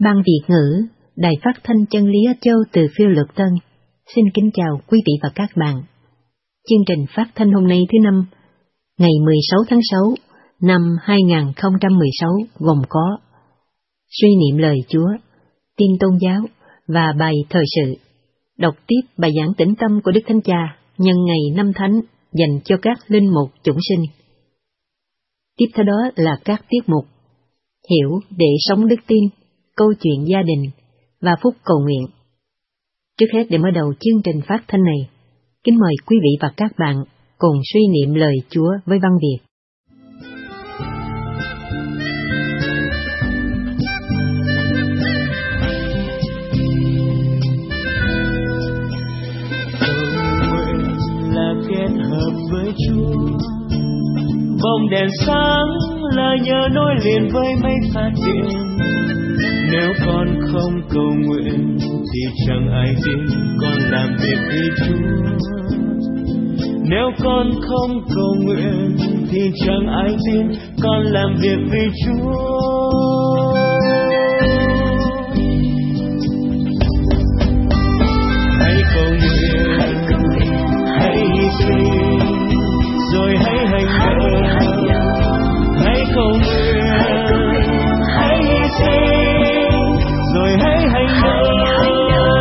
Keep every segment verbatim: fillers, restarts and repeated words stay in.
Ban Việt ngữ, Đài Phát thanh Chân lý Á Châu từ Phiêu Lục Tân, xin kính chào quý vị và các bạn. Chương trình phát thanh hôm nay thứ năm, ngày mười sáu tháng sáu năm hai nghìn không trăm mười sáu gồm có suy niệm lời Chúa, tin tôn giáo và bài thời sự. Đọc tiếp bài giảng tĩnh tâm của Đức Thánh Cha nhân ngày năm Thánh dành cho các linh mục chủng sinh. Tiếp theo đó là các tiết mục Hiểu để sống đức tin, câu chuyện gia đình và phút cầu nguyện. Trước hết, để mở đầu chương trình phát thanh này, kính mời quý vị và các bạn cùng suy niệm lời Chúa với văn Việt. Kết hợp với Chúa, bóng đèn sáng là nhờ nối liền với mây phát điện. Nếu con không cầu nguyện thì chẳng ai tin con làm việc vì Chúa. Nếu con không cầu nguyện thì chẳng ai tin con làm việc vì Chúa. Hãy cầu nguyện, hãy hy sinh, rồi hãy hành động. Hãy cầu nguyện, hãy hy sinh, rồi hãy hành động.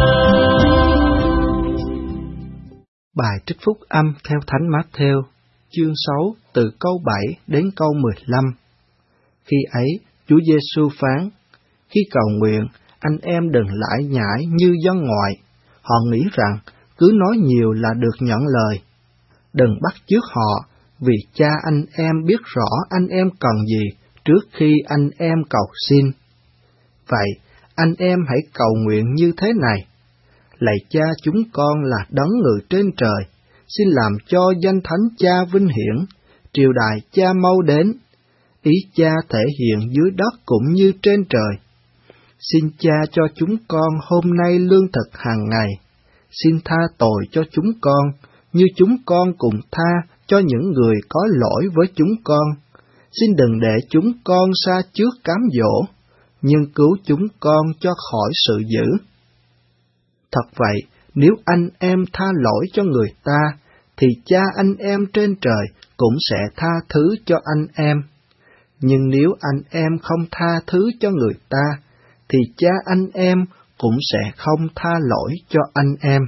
Bài trích phúc âm theo Thánh Mát-thêu, chương sáu, từ câu bảy đến câu mười lăm. Khi ấy, Chúa Giêsu phán: Khi cầu nguyện, anh em đừng lải nhải như dân ngoại. Họ nghĩ rằng cứ nói nhiều là được nhận lời. Đừng bắt chước họ, vì Cha anh em biết rõ anh em cần gì trước khi anh em cầu xin. Vậy, anh em hãy cầu nguyện như thế này: Lạy Cha chúng con là đấng ngự trên trời, xin làm cho danh Thánh Cha vinh hiển, triều đại Cha mau đến. Ý Cha thể hiện dưới đất cũng như trên trời. Xin Cha cho chúng con hôm nay lương thực hàng ngày. Xin tha tội cho chúng con, như chúng con cùng tha cho những người có lỗi với chúng con. Xin đừng để chúng con sa trước cám dỗ, nhưng cứu chúng con cho khỏi sự dữ. Thật vậy, nếu anh em tha lỗi cho người ta, thì Cha anh em trên trời cũng sẽ tha thứ cho anh em. Nhưng nếu anh em không tha thứ cho người ta, thì Cha anh em cũng sẽ không tha lỗi cho anh em.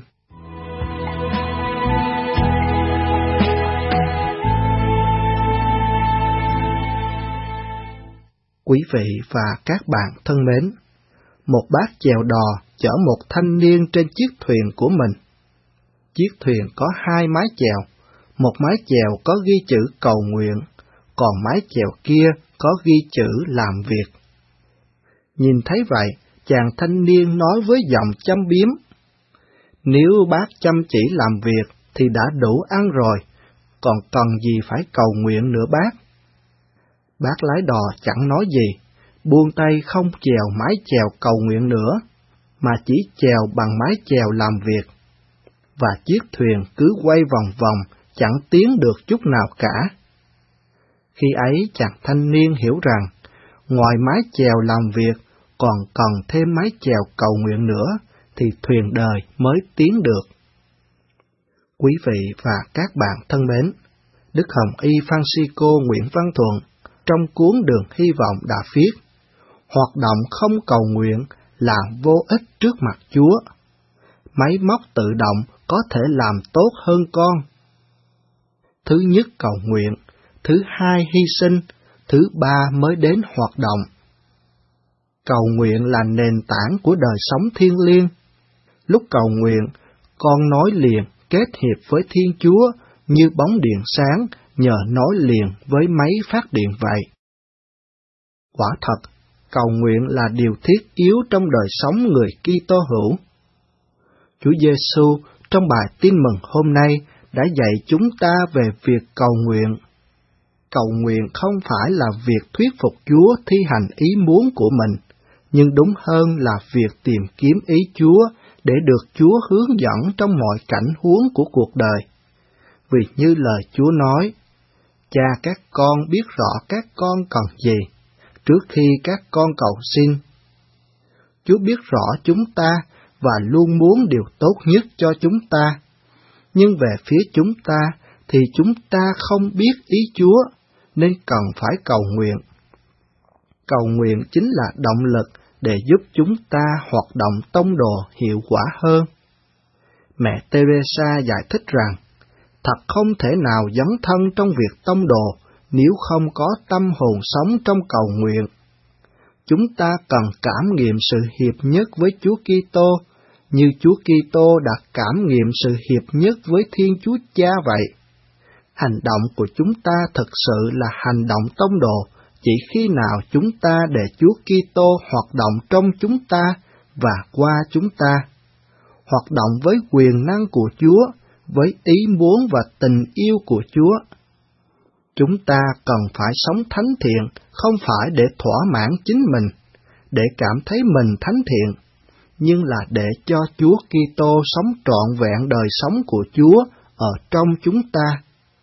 Quý vị và các bạn thân mến, một bác chèo đò chở một thanh niên trên chiếc thuyền của mình. Chiếc thuyền có hai mái chèo, một mái chèo có ghi chữ cầu nguyện, còn mái chèo kia có ghi chữ làm việc. Nhìn thấy vậy, chàng thanh niên nói với giọng châm biếm: Nếu bác chăm chỉ làm việc thì đã đủ ăn rồi, còn cần gì phải cầu nguyện nữa bác? Bác lái đò chẳng nói gì, buông tay không chèo mái chèo cầu nguyện nữa, mà chỉ chèo bằng mái chèo làm việc. Và chiếc thuyền cứ quay vòng vòng, chẳng tiến được chút nào cả. Khi ấy chàng thanh niên hiểu rằng, ngoài mái chèo làm việc, còn cần thêm mái chèo cầu nguyện nữa, thì thuyền đời mới tiến được. Quý vị và các bạn thân mến, Đức Hồng Y Francisco Nguyễn Văn Thuận trong cuốn Đường Hy Vọng đã viết: Hoạt động không cầu nguyện là vô ích trước mặt Chúa. Máy móc tự động có thể làm tốt hơn con. Thứ nhất cầu nguyện, thứ hai hy sinh, thứ ba mới đến hoạt động. Cầu nguyện là nền tảng của đời sống thiêng liêng. Lúc cầu nguyện, con nói liền kết hiệp với Thiên Chúa như bóng điện sáng nhờ nối liền với máy phát điện vậy. Quả thật, cầu nguyện là điều thiết yếu trong đời sống người Kitô hữu. Chúa Giêsu trong bài tin mừng hôm nay đã dạy chúng ta về việc cầu nguyện. Cầu nguyện không phải là việc thuyết phục Chúa thi hành ý muốn của mình, nhưng đúng hơn là việc tìm kiếm ý Chúa để được Chúa hướng dẫn trong mọi cảnh huống của cuộc đời. Vì như lời Chúa nói, Cha các con biết rõ các con cần gì, trước khi các con cầu xin. Chúa biết rõ chúng ta và luôn muốn điều tốt nhất cho chúng ta. Nhưng về phía chúng ta thì chúng ta không biết ý Chúa, nên cần phải cầu nguyện. Cầu nguyện chính là động lực để giúp chúng ta hoạt động tông đồ hiệu quả hơn. Mẹ Teresa giải thích rằng, thật không thể nào dấn thân trong việc tông đồ nếu không có tâm hồn sống trong cầu nguyện. Chúng ta cần cảm nghiệm sự hiệp nhất với Chúa Kitô, như Chúa Kitô đã cảm nghiệm sự hiệp nhất với Thiên Chúa Cha vậy. Hành động của chúng ta thực sự là hành động tông đồ chỉ khi nào chúng ta để Chúa Kitô hoạt động trong chúng ta và qua chúng ta, hoạt động với quyền năng của Chúa, với ý muốn và tình yêu của Chúa. Chúng ta cần phải sống thánh thiện, không phải để thỏa mãn chính mình, để cảm thấy mình thánh thiện, nhưng là để cho Chúa Kitô sống trọn vẹn đời sống của Chúa ở trong chúng ta.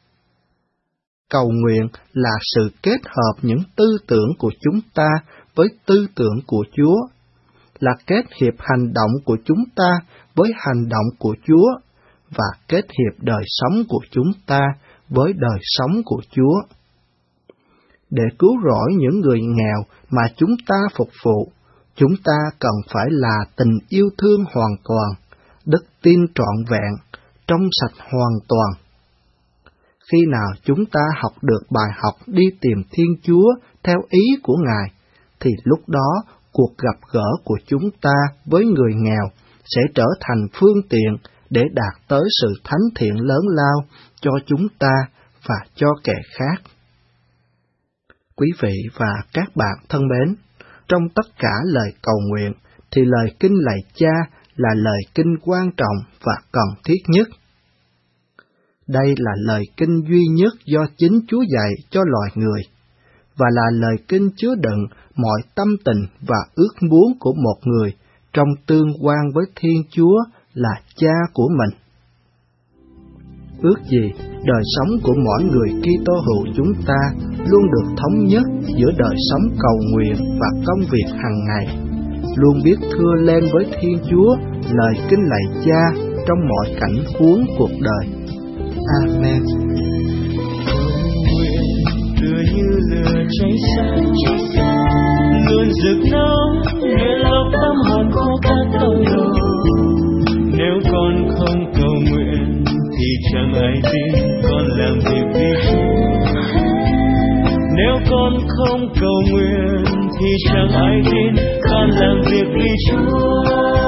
Cầu nguyện là sự kết hợp những tư tưởng của chúng ta với tư tưởng của Chúa, là kết hiệp hành động của chúng ta với hành động của Chúa, và kết hiệp đời sống của chúng ta với đời sống của Chúa. Để cứu rỗi những người nghèo mà chúng ta phục vụ, chúng ta cần phải là tình yêu thương hoàn toàn, đức tin trọn vẹn, trong sạch hoàn toàn. Khi nào chúng ta học được bài học đi tìm Thiên Chúa theo ý của Ngài, thì lúc đó cuộc gặp gỡ của chúng ta với người nghèo sẽ trở thành phương tiện để đạt tới sự thánh thiện lớn lao cho chúng ta và cho kẻ khác. Quý vị và các bạn thân mến, trong tất cả lời cầu nguyện thì lời kinh lạy Cha là lời kinh quan trọng và cần thiết nhất. Đây là lời kinh duy nhất do chính Chúa dạy cho loài người, và là lời kinh chứa đựng mọi tâm tình và ước muốn của một người trong tương quan với Thiên Chúa là Cha của mình. Ước gì đời sống của mỗi người Kitô hữu chúng ta luôn được thống nhất giữa đời sống cầu nguyện và công việc hàng ngày, luôn biết thưa lên với Thiên Chúa lời kinh lạy Cha trong mọi cảnh huống cuộc đời. Amen. Tựa như lửa cháy xanh, luôn rực nóng để lấp tâm hồn của các tông đồ. Nếu con không cầu nguyện thì chẳng ai tin con làm việc vì Chúa. Nếu con không cầu nguyện thì chẳng ai tin con làm việc vì Chúa.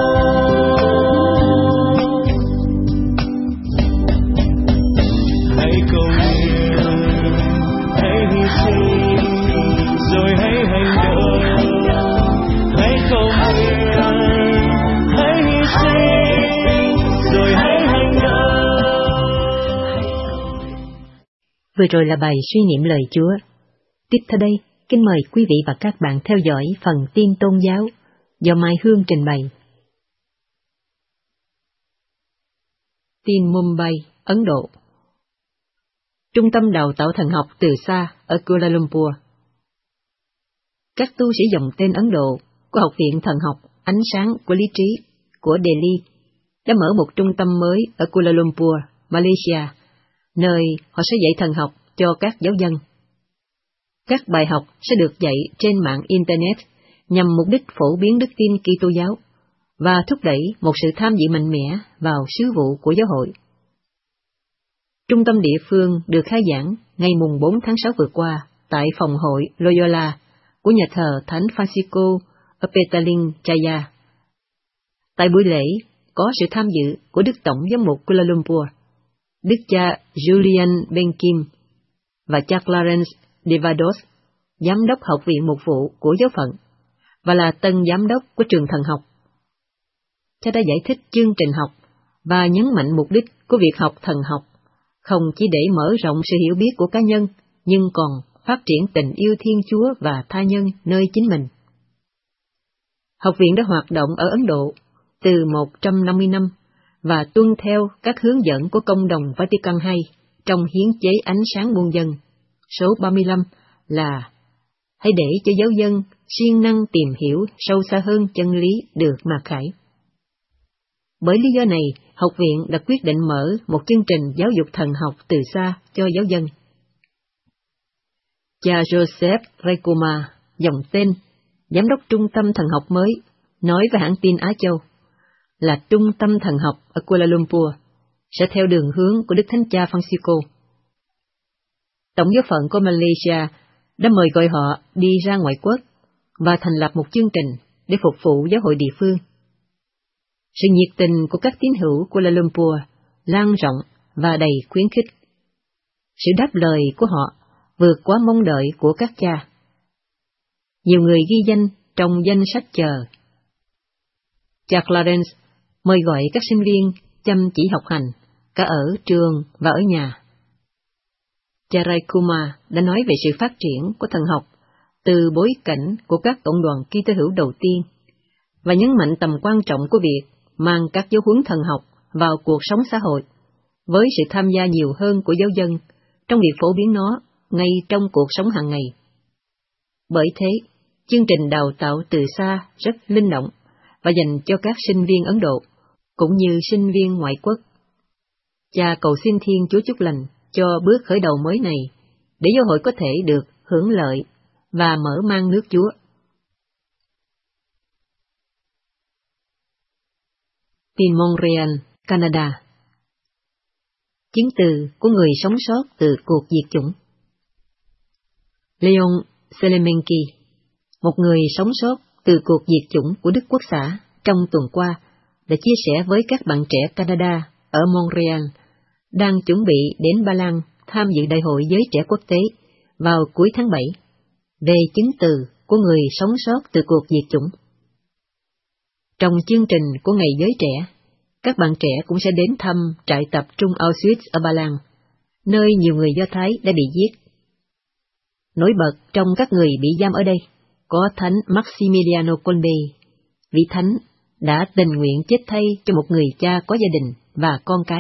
Hãy cầu nguyện, hãy hy sinh, rồi hãy hành động. Hãy cầu nguyện, hãy hy sinh, rồi hãy hành động. Vừa rồi là bài suy niệm lời Chúa. Tiếp theo đây, kính mời quý vị và các bạn theo dõi phần tin tôn giáo do Mai Hương trình bày. Tin Mumbai, Ấn Độ. Trung tâm đào tạo thần học từ xa ở Kuala Lumpur. Các tu sĩ dòng tên Ấn Độ của Học viện Thần học Ánh sáng của Lý trí của Delhi đã mở một trung tâm mới ở Kuala Lumpur, Malaysia, nơi họ sẽ dạy thần học cho các giáo dân. Các bài học sẽ được dạy trên mạng Internet nhằm mục đích phổ biến đức tin Kitô giáo và thúc đẩy một sự tham dự mạnh mẽ vào sứ vụ của giáo hội. Trung tâm địa phương được khai giảng ngày mùng bốn tháng sáu vừa qua tại phòng hội Loyola của nhà thờ Thánh Francisco ở Petaling Jaya. Tại buổi lễ có sự tham dự của Đức Tổng giám mục Kuala Lumpur, Đức cha Julian Benkim và cha Clarence Devados, giám đốc học viện mục vụ của giáo phận và là tân giám đốc của trường thần học. Cha đã giải thích chương trình học và nhấn mạnh mục đích của việc học thần học không chỉ để mở rộng sự hiểu biết của cá nhân, nhưng còn phát triển tình yêu Thiên Chúa và tha nhân nơi chính mình. Học viện đã hoạt động ở Ấn Độ từ một trăm năm mươi năm và tuân theo các hướng dẫn của Công đồng Vatican hai trong Hiến chế Ánh sáng muôn dân số ba mươi lăm là hãy để cho giáo dân siêng năng tìm hiểu sâu xa hơn chân lý được mặc khải. Bởi lý do này, học viện đã quyết định mở một chương trình giáo dục thần học từ xa cho giáo dân. Cha Joseph Rekuma, dòng tên, giám đốc trung tâm thần học mới, nói với hãng tin Á Châu là trung tâm thần học ở Kuala Lumpur sẽ theo đường hướng của Đức Thánh Cha Francisco. Tổng giáo phận của Malaysia đã mời gọi họ đi ra ngoại quốc và thành lập một chương trình để phục vụ giáo hội địa phương. Sự nhiệt tình của các tín hữu Kuala Lumpur lan rộng và đầy khuyến khích. Sự đáp lời của họ vượt quá mong đợi của các cha. Nhiều người ghi danh trong danh sách chờ. Cha Clarence mời gọi các sinh viên chăm chỉ học hành, cả ở trường và ở nhà. Cha Raikuma đã nói về sự phát triển của thần học từ bối cảnh của các cộng đoàn Kitô hữu đầu tiên và nhấn mạnh tầm quan trọng của việc mang các giáo huấn thần học vào cuộc sống xã hội với sự tham gia nhiều hơn của giáo dân trong việc phổ biến nó ngay trong cuộc sống hàng ngày. Bởi thế, chương trình đào tạo từ xa rất linh động và dành cho các sinh viên Ấn Độ cũng như sinh viên ngoại quốc. Cha cầu xin Thiên Chúa chúc lành cho bước khởi đầu mới này để giáo hội có thể được hưởng lợi và mở mang nước Chúa. Tin Montreal, Canada. Chứng từ của người sống sót từ cuộc diệt chủng. Leon Selemenki, một người sống sót từ cuộc diệt chủng của Đức Quốc xã, trong tuần qua đã chia sẻ với các bạn trẻ Canada ở Montreal đang chuẩn bị đến Ba Lan tham dự Đại hội Giới Trẻ Quốc tế vào cuối tháng bảy về chứng từ của người sống sót từ cuộc diệt chủng. Trong chương trình của Ngày Giới Trẻ, các bạn trẻ cũng sẽ đến thăm trại tập trung Auschwitz ở Ba Lan, nơi nhiều người Do Thái đã bị giết. Nổi bật trong các người bị giam ở đây có Thánh Maximiliano Kolbe, vị thánh đã tình nguyện chết thay cho một người cha có gia đình và con cái.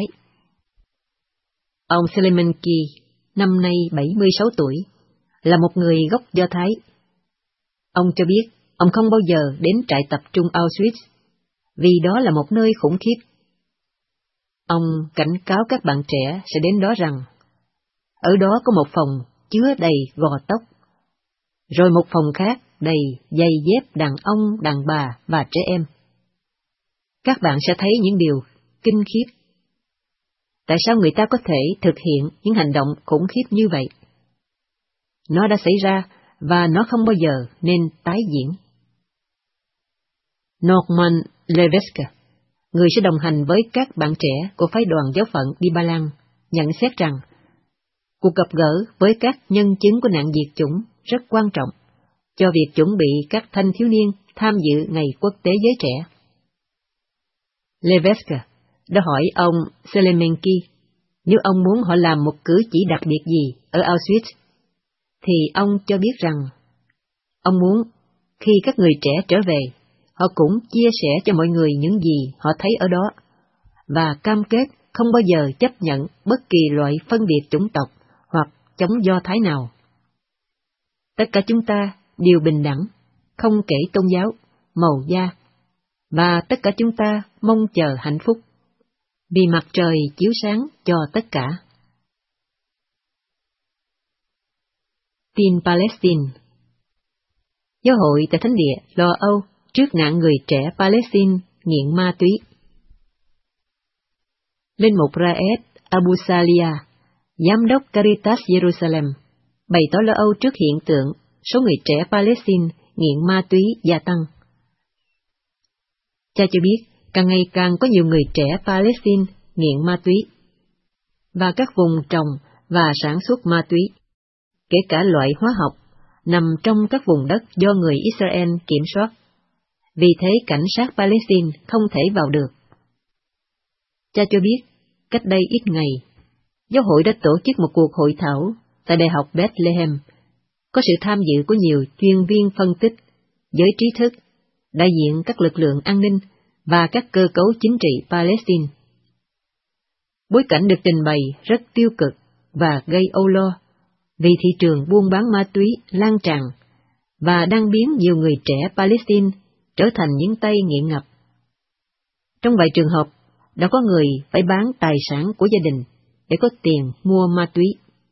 Ông Selemenki, năm nay bảy mươi sáu tuổi, là một người gốc Do Thái. Ông cho biết ông không bao giờ đến trại tập trung Auschwitz, vì đó là một nơi khủng khiếp. Ông cảnh cáo các bạn trẻ sẽ đến đó rằng, ở đó có một phòng chứa đầy gò tóc, rồi một phòng khác đầy giày dép đàn ông, đàn bà và trẻ em. Các bạn sẽ thấy những điều kinh khiếp. Tại sao người ta có thể thực hiện những hành động khủng khiếp như vậy? Nó đã xảy ra và nó không bao giờ nên tái diễn. Norman Levesque, người sẽ đồng hành với các bạn trẻ của phái đoàn giáo phận đi Ba Lan, nhận xét rằng cuộc gặp gỡ với các nhân chứng của nạn diệt chủng rất quan trọng cho việc chuẩn bị các thanh thiếu niên tham dự Ngày Quốc tế Giới Trẻ. Levesque đã hỏi ông Selemenki nếu ông muốn họ làm một cử chỉ đặc biệt gì ở Auschwitz, thì ông cho biết rằng ông muốn khi các người trẻ trở về, họ cũng chia sẻ cho mọi người những gì họ thấy ở đó, và cam kết không bao giờ chấp nhận bất kỳ loại phân biệt chủng tộc hoặc chống Do Thái nào. Tất cả chúng ta đều bình đẳng, không kể tôn giáo, màu da, và tất cả chúng ta mong chờ hạnh phúc, vì mặt trời chiếu sáng cho tất cả. Tin Palestine. Giáo hội tại Thánh địa lo âu trước nạn người trẻ Palestine nghiện ma túy. Linh mục Raed Abu Salia, giám đốc Caritas Jerusalem, bày tỏ lo âu trước hiện tượng số người trẻ Palestine nghiện ma túy gia tăng. Cha cho biết, càng ngày càng có nhiều người trẻ Palestine nghiện ma túy, và các vùng trồng và sản xuất ma túy, kể cả loại hóa học, nằm trong các vùng đất do người Israel kiểm soát. Vì thế cảnh sát Palestine không thể vào được. Cha cho biết, cách đây ít ngày, giáo hội đã tổ chức một cuộc hội thảo tại Đại học Bethlehem, có sự tham dự của nhiều chuyên viên phân tích, giới trí thức, đại diện các lực lượng an ninh và các cơ cấu chính trị Palestine. Bối cảnh được trình bày rất tiêu cực và gây âu lo, vì thị trường buôn bán ma túy lan tràn và đang biến nhiều người trẻ Palestine trở thành những tay nghiện ngập. Trong vài trường hợp, đã có người phải bán tài sản của gia đình để có tiền mua ma túy.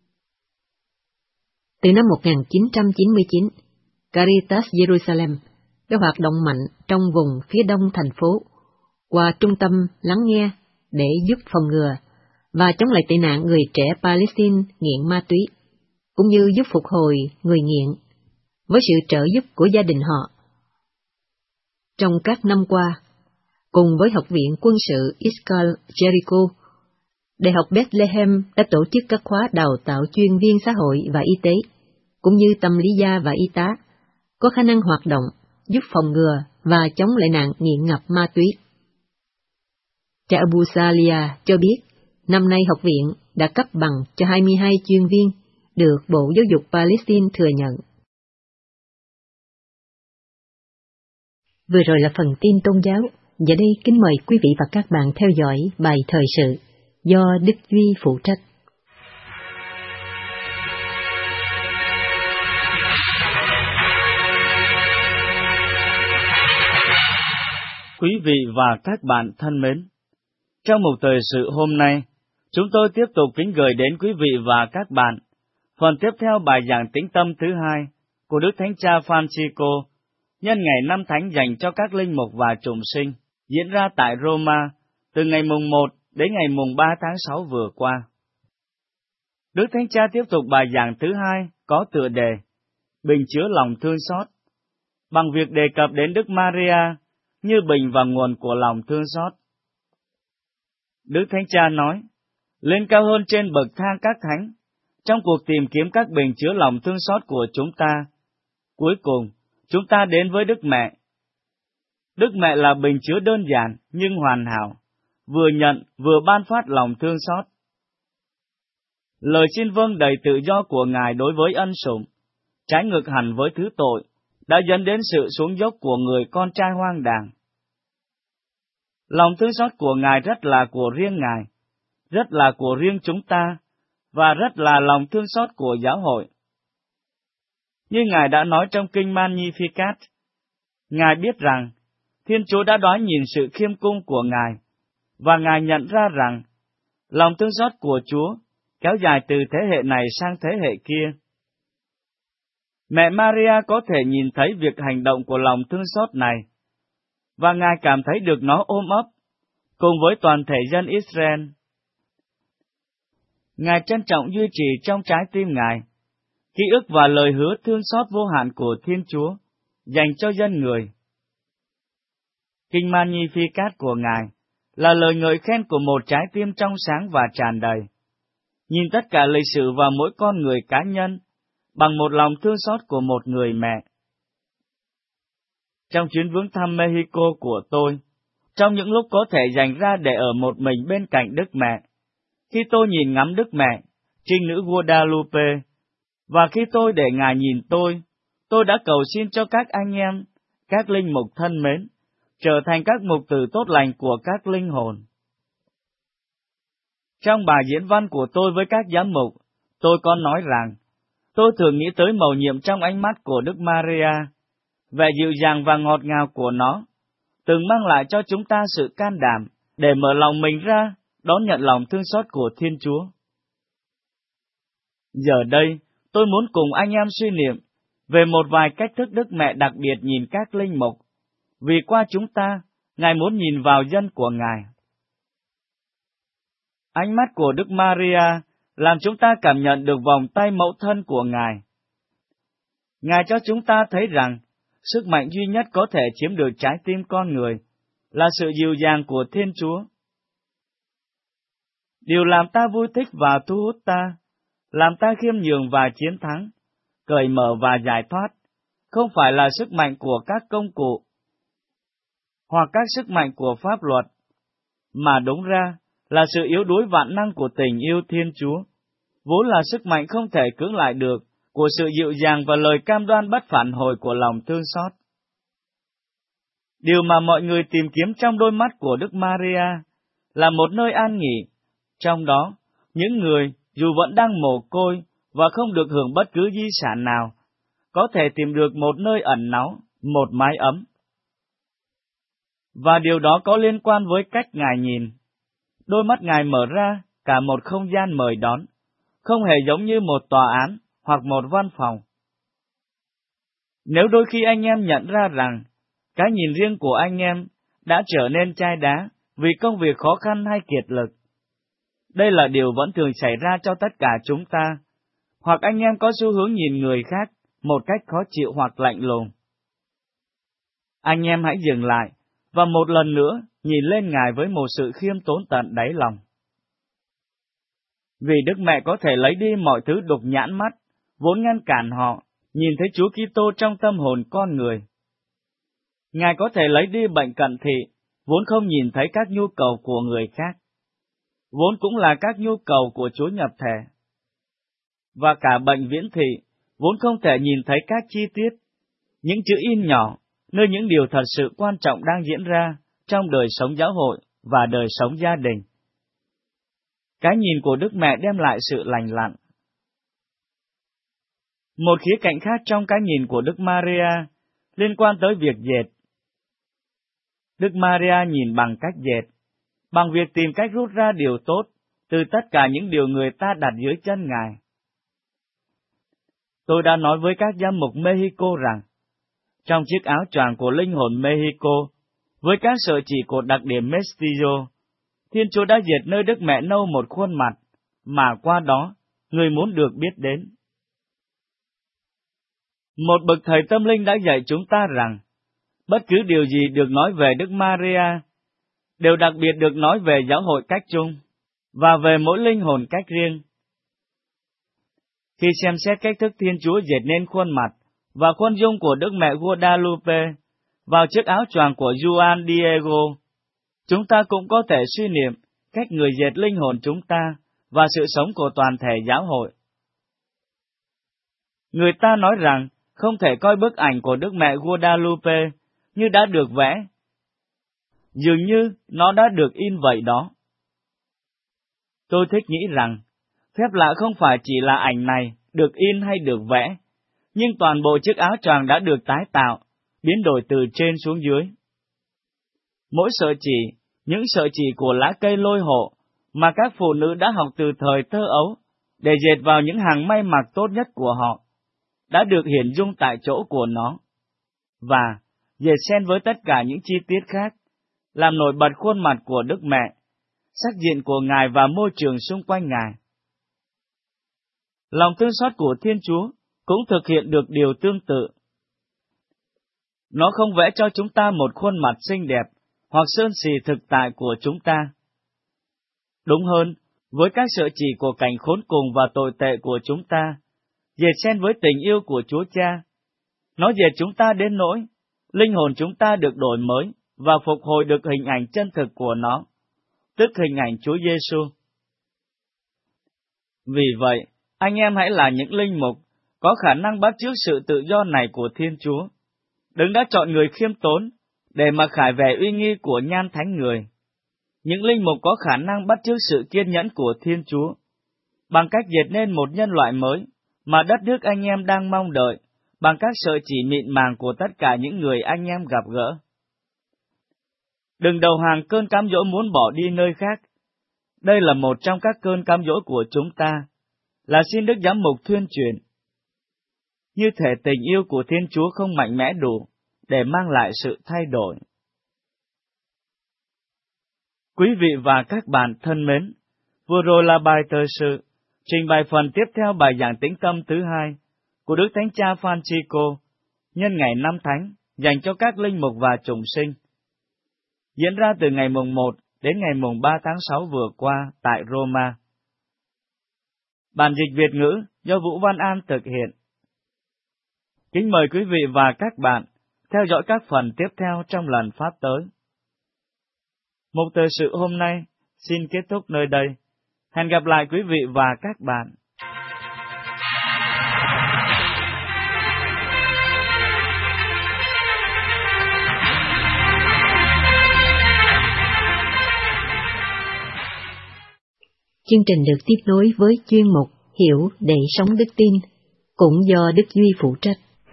Từ năm một nghìn chín trăm chín mươi chín, Caritas Jerusalem đã hoạt động mạnh trong vùng phía đông thành phố qua trung tâm lắng nghe để giúp phòng ngừa và chống lại tệ nạn người trẻ Palestine nghiện ma túy, cũng như giúp phục hồi người nghiện với sự trợ giúp của gia đình họ. Trong các năm qua, cùng với Học viện Quân sự Iskal Jericho, Đại học Bethlehem đã tổ chức các khóa đào tạo chuyên viên xã hội và y tế, cũng như tâm lý gia và y tá, có khả năng hoạt động, giúp phòng ngừa và chống lại nạn nghiện ngập ma túy. Cha Abu Salia cho biết, năm nay học viện đã cấp bằng cho hai mươi hai chuyên viên được Bộ Giáo dục Palestine thừa nhận. Vừa rồi là phần tin tôn giáo, giờ đây kính mời quý vị và các bạn theo dõi bài thời sự do Đức Duy phụ trách. Quý vị và các bạn thân mến, trong mục thời sự hôm nay, chúng tôi tiếp tục kính gửi đến quý vị và các bạn phần tiếp theo bài giảng tĩnh tâm thứ hai của Đức Thánh Cha Francisco nhân ngày năm thánh dành cho các linh mục và chủng sinh, diễn ra tại Roma từ ngày mùng một đến ngày mùng ba tháng sáu vừa qua. Đức Thánh Cha tiếp tục bài giảng thứ hai có tựa đề Bình chứa lòng thương xót, bằng việc đề cập đến Đức Maria như bình và nguồn của lòng thương xót. Đức Thánh Cha nói, lên cao hơn trên bậc thang các thánh, trong cuộc tìm kiếm các bình chứa lòng thương xót của chúng ta, cuối cùng, chúng ta đến với Đức Mẹ. Đức Mẹ là bình chứa đơn giản nhưng hoàn hảo, vừa nhận vừa ban phát lòng thương xót. Lời xin vâng đầy tự do của Ngài đối với ân sủng, trái ngược hẳn với thứ tội, đã dẫn đến sự xuống dốc của người con trai hoang đàng. Lòng thương xót của Ngài rất là của riêng Ngài, rất là của riêng chúng ta, và rất là lòng thương xót của giáo hội. Như Ngài đã nói trong kinh Magnificat, Ngài biết rằng Thiên Chúa đã đói nhìn sự khiêm cung của Ngài, và Ngài nhận ra rằng lòng thương xót của Chúa kéo dài từ thế hệ này sang thế hệ kia. Mẹ Maria có thể nhìn thấy việc hành động của lòng thương xót này, và Ngài cảm thấy được nó ôm ấp, cùng với toàn thể dân Israel. Ngài trân trọng duy trì trong trái tim Ngài ký ức và lời hứa thương xót vô hạn của Thiên Chúa dành cho dân người. Kinh Magnificat của Ngài là lời ngợi khen của một trái tim trong sáng và tràn đầy, nhìn tất cả lịch sử và mỗi con người cá nhân bằng một lòng thương xót của một người mẹ. Trong chuyến viếng thăm Mexico của tôi, trong những lúc có thể dành ra để ở một mình bên cạnh Đức Mẹ, khi tôi nhìn ngắm Đức Mẹ, Trinh nữ Guadalupe, và khi tôi để Ngài nhìn tôi, tôi đã cầu xin cho các anh em, các linh mục thân mến, trở thành các mục tử tốt lành của các linh hồn. Trong bài diễn văn của tôi với các giám mục, tôi có nói rằng, tôi thường nghĩ tới mầu nhiệm trong ánh mắt của Đức Maria, vẻ dịu dàng và ngọt ngào của nó, từng mang lại cho chúng ta sự can đảm để mở lòng mình ra, đón nhận lòng thương xót của Thiên Chúa. Giờ đây, tôi muốn cùng anh em suy niệm về một vài cách thức Đức Mẹ đặc biệt nhìn các linh mục, vì qua chúng ta, Ngài muốn nhìn vào dân của Ngài. Ánh mắt của Đức Maria làm chúng ta cảm nhận được vòng tay mẫu thân của Ngài. Ngài cho chúng ta thấy rằng, sức mạnh duy nhất có thể chiếm được trái tim con người là sự dịu dàng của Thiên Chúa. Điều làm ta vui thích và thu hút ta, làm ta khiêm nhường và chiến thắng, cởi mở và giải thoát, không phải là sức mạnh của các công cụ, hoặc các sức mạnh của pháp luật, mà đúng ra là sự yếu đuối vạn năng của tình yêu Thiên Chúa, vốn là sức mạnh không thể cưỡng lại được của sự dịu dàng và lời cam đoan bất phản hồi của lòng thương xót. Điều mà mọi người tìm kiếm trong đôi mắt của Đức Maria là một nơi an nghỉ, trong đó những người dù vẫn đang mồ côi và không được hưởng bất cứ di sản nào, có thể tìm được một nơi ẩn náu, một mái ấm. Và điều đó có liên quan với cách Ngài nhìn. Đôi mắt Ngài mở ra cả một không gian mời đón, không hề giống như một tòa án hoặc một văn phòng. Nếu đôi khi anh em nhận ra rằng cái nhìn riêng của anh em đã trở nên chai đá vì công việc khó khăn hay kiệt lực, đây là điều vẫn thường xảy ra cho tất cả chúng ta, hoặc anh em có xu hướng nhìn người khác một cách khó chịu hoặc lạnh lùng. Anh em hãy dừng lại và một lần nữa nhìn lên Ngài với một sự khiêm tốn tận đáy lòng. Vì Đức Mẹ có thể lấy đi mọi thứ đục nhãn mắt, vốn ngăn cản họ nhìn thấy Chúa Kitô trong tâm hồn con người. Ngài có thể lấy đi bệnh cận thị, vốn không nhìn thấy các nhu cầu của người khác, vốn cũng là các nhu cầu của Chúa nhập thể. Và cả bệnh viễn thị, vốn không thể nhìn thấy các chi tiết, những chữ in nhỏ, nơi những điều thật sự quan trọng đang diễn ra trong đời sống giáo hội và đời sống gia đình. Cái nhìn của Đức Mẹ đem lại sự lành lặn. Một khía cạnh khác trong cái nhìn của Đức Maria liên quan tới việc dệt. Đức Maria nhìn bằng cách dệt, bằng việc tìm cách rút ra điều tốt từ tất cả những điều người ta đặt dưới chân Ngài. Tôi đã nói với các giám mục Mexico rằng, trong chiếc áo choàng của linh hồn Mexico, với các sợi chỉ cột đặc điểm mestizo, Thiên Chúa đã dệt nơi Đức Mẹ nâu một khuôn mặt, mà qua đó, người muốn được biết đến. Một bậc thầy tâm linh đã dạy chúng ta rằng, bất cứ điều gì được nói về Đức Maria, đều đặc biệt được nói về giáo hội cách chung, và về mỗi linh hồn cách riêng. Khi xem xét cách thức Thiên Chúa dệt nên khuôn mặt và khuôn dung của Đức Mẹ Guadalupe vào chiếc áo choàng của Juan Diego, chúng ta cũng có thể suy niệm cách người dệt linh hồn chúng ta và sự sống của toàn thể giáo hội. Người ta nói rằng không thể coi bức ảnh của Đức Mẹ Guadalupe như đã được vẽ, dường như nó đã được in vậy đó. Tôi thích nghĩ rằng, phép lạ không phải chỉ là ảnh này được in hay được vẽ, nhưng toàn bộ chiếc áo choàng đã được tái tạo, biến đổi từ trên xuống dưới. Mỗi sợi chỉ, những sợi chỉ của lá cây lôi hộ mà các phụ nữ đã học từ thời thơ ấu để dệt vào những hàng may mặc tốt nhất của họ, đã được hiển dung tại chỗ của nó, và dệt xen với tất cả những chi tiết khác, làm nổi bật khuôn mặt của Đức Mẹ, sắc diện của Ngài và môi trường xung quanh Ngài. Lòng thương xót của Thiên Chúa cũng thực hiện được điều tương tự. Nó không vẽ cho chúng ta một khuôn mặt xinh đẹp hoặc sơn xì thực tại của chúng ta. Đúng hơn, với các sợi chỉ của cảnh khốn cùng và tồi tệ của chúng ta, dệt xen với tình yêu của Chúa Cha, nó dệt chúng ta đến nỗi linh hồn chúng ta được đổi mới và phục hồi được hình ảnh chân thực của nó, tức hình ảnh Chúa Giêsu. Vì vậy, anh em hãy là những linh mục có khả năng bắt chước sự tự do này của Thiên Chúa. Đấng đã chọn người khiêm tốn để mà khải vẻ uy nghi của nhan thánh người. Những linh mục có khả năng bắt chước sự kiên nhẫn của Thiên Chúa, bằng cách dệt nên một nhân loại mới mà đất nước anh em đang mong đợi, bằng các sợi chỉ mịn màng của tất cả những người anh em gặp gỡ. Đừng đầu hàng cơn cám dỗ muốn bỏ đi nơi khác. Đây là một trong các cơn cám dỗ của chúng ta, là xin Đức Giám mục thuyên truyền. Như thể tình yêu của Thiên Chúa không mạnh mẽ đủ để mang lại sự thay đổi. Quý vị và các bạn thân mến, vừa rồi là bài tờ sự, trình bày phần tiếp theo bài giảng tĩnh tâm thứ hai của Đức Thánh Cha Francisco nhân ngày năm Thánh dành cho các linh mục và chủng sinh, diễn ra từ ngày mùng một đến ngày mùng ba tháng sáu vừa qua tại Roma. Bản dịch Việt ngữ do Vũ Văn An thực hiện. Kính mời quý vị và các bạn theo dõi các phần tiếp theo trong lần phát tới. Mục tờ sự hôm nay xin kết thúc nơi đây. Hẹn gặp lại quý vị và các bạn. Chương trình được tiếp nối với chuyên mục Hiểu để sống đức tin, cũng do Đức Duy phụ trách.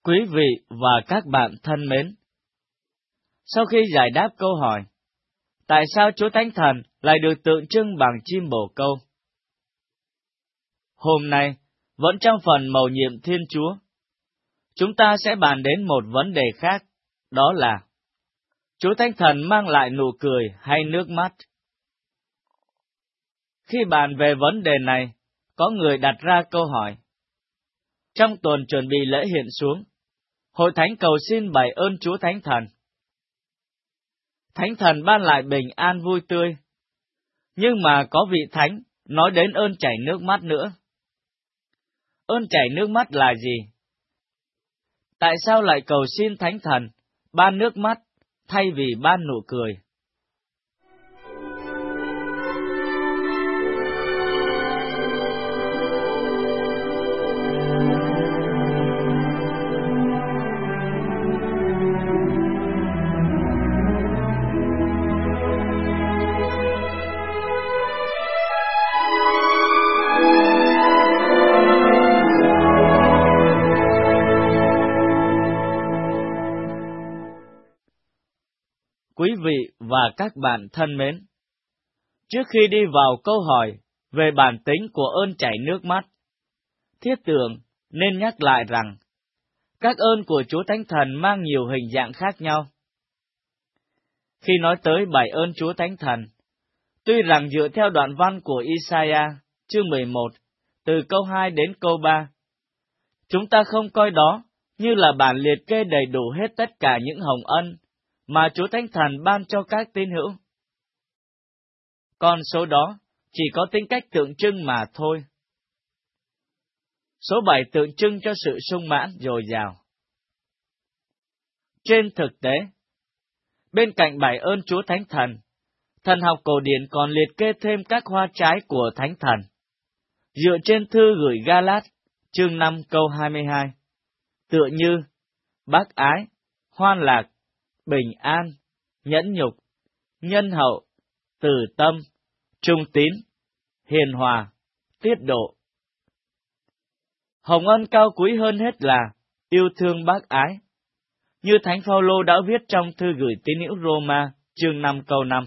Quý vị và các bạn thân mến, sau khi giải đáp câu hỏi, tại sao Chúa Thánh Thần lại được tượng trưng bằng chim bồ câu? Hôm nay, vẫn trong phần mầu nhiệm Thiên Chúa, chúng ta sẽ bàn đến một vấn đề khác, đó là Chúa Thánh Thần mang lại nụ cười hay nước mắt? Khi bàn về vấn đề này, có người đặt ra câu hỏi. Trong tuần chuẩn bị lễ hiện xuống, Hội Thánh cầu xin bày ơn Chúa Thánh Thần. Thánh Thần ban lại bình an vui tươi, nhưng mà có vị Thánh nói đến ơn chảy nước mắt nữa. Ơn chảy nước mắt là gì? Tại sao lại cầu xin Thánh Thần ban nước mắt thay vì ban nụ cười? Quý vị và các bạn thân mến, trước khi đi vào câu hỏi về bản tính của ơn chảy nước mắt, thiết tưởng nên nhắc lại rằng, các ơn của Chúa Thánh Thần mang nhiều hình dạng khác nhau. Khi nói tới bảy ơn Chúa Thánh Thần, tuy rằng dựa theo đoạn văn của Isaiah chương mười một, từ câu hai đến câu ba, chúng ta không coi đó như là bản liệt kê đầy đủ hết tất cả những hồng ân mà Chúa Thánh Thần ban cho các tín hữu. Còn số đó chỉ có tính cách tượng trưng mà thôi. Số bảy tượng trưng cho sự sung mãn dồi dào. Trên thực tế, bên cạnh bảy ơn Chúa Thánh Thần, thần học cổ điển còn liệt kê thêm các hoa trái của Thánh Thần, dựa trên thư gửi Ga-lát, chương năm câu hai mươi hai, tựa như bác ái, hoan lạc, bình an, nhẫn nhục, nhân hậu, từ tâm, trung tín, hiền hòa, tiết độ. Hồng ân cao quý hơn hết là yêu thương bác ái, như Thánh Phaolô đã viết trong thư gửi tín hữu Roma, chương năm câu năm.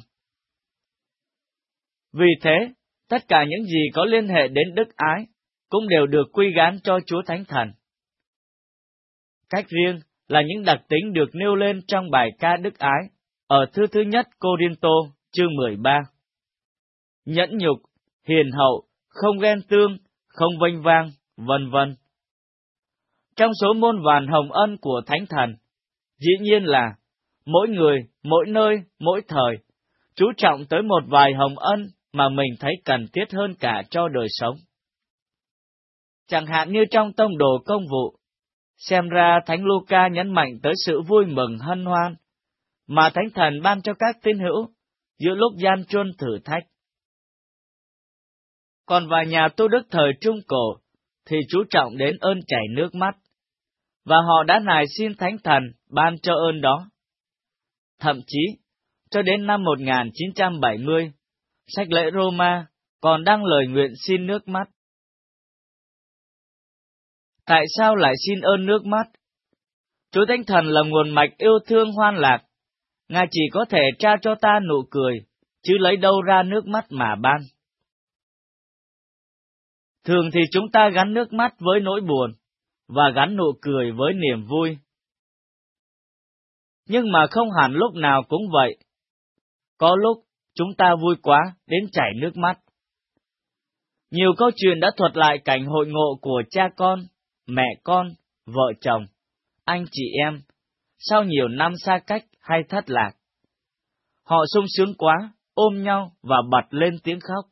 Vì thế, tất cả những gì có liên hệ đến đức ái cũng đều được quy gán cho Chúa Thánh Thần. Cách riêng là những đặc tính được nêu lên trong bài ca đức ái ở thư thứ nhất Cô-rin-tô chương mười ba. Nhẫn nhục, hiền hậu, không ghen tương, không vênh vang, vân vân. Trong số muôn vàn hồng ân của Thánh Thần, dĩ nhiên là mỗi người, mỗi nơi, mỗi thời chú trọng tới một vài hồng ân mà mình thấy cần thiết hơn cả cho đời sống. Chẳng hạn như trong tông đồ công vụ, xem ra Thánh Luca nhấn mạnh tới sự vui mừng hân hoan mà Thánh Thần ban cho các tín hữu giữa lúc gian truân thử thách. Còn vài nhà tu đức thời Trung Cổ thì chú trọng đến ơn chảy nước mắt, và họ đã nài xin Thánh Thần ban cho ơn đó. Thậm chí, cho đến năm một nghìn chín trăm bảy mươi, sách lễ Roma còn đăng lời nguyện xin nước mắt. Tại sao lại xin ơn nước mắt? Chúa Thánh Thần là nguồn mạch yêu thương hoan lạc. Ngài chỉ có thể trao cho ta nụ cười, chứ lấy đâu ra nước mắt mà ban. Thường thì chúng ta gắn nước mắt với nỗi buồn, và gắn nụ cười với niềm vui. Nhưng mà không hẳn lúc nào cũng vậy. Có lúc, chúng ta vui quá đến chảy nước mắt. Nhiều câu chuyện đã thuật lại cảnh hội ngộ của cha con, mẹ con, vợ chồng, anh chị em, sau nhiều năm xa cách hay thất lạc. Họ sung sướng quá, ôm nhau và bật lên tiếng khóc.